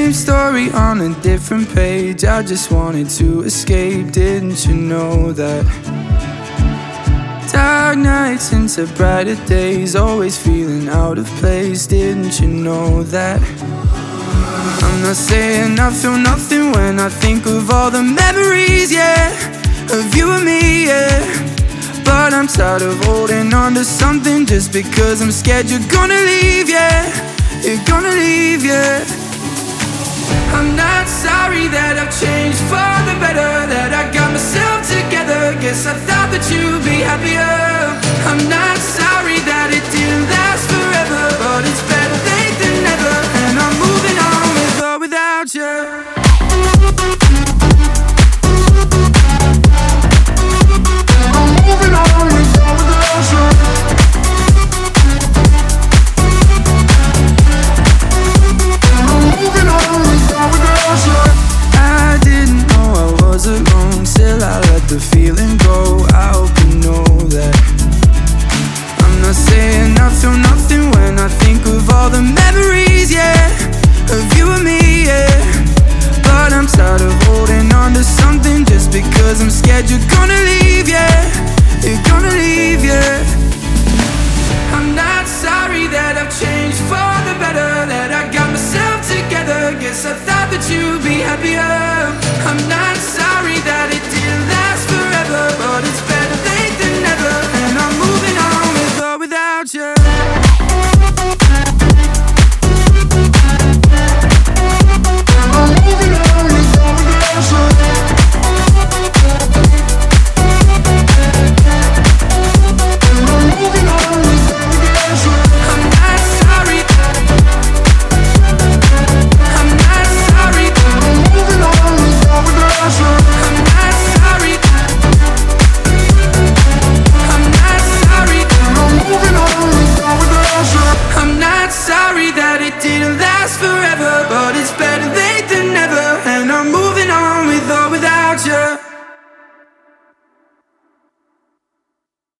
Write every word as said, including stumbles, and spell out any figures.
Same story on a different page. I just wanted to escape, didn't you know that? Dark nights into brighter days, always feeling out of place, didn't you know that? I'm not saying I feel nothing when I think of all the memories, yeah, of you and me, yeah. But I'm tired of holding on to something just because I'm scared you're gonna leave, yeah. You're gonna leave, yeah. I'm not sorry that I've changed for the better, that I got myself together. Guess I thought that you'd be happier. I'm not sorry that it didn't last forever, but it's better late than never, and I'm moving on with or without you. I didn't know I was alone, still I let the feeling go.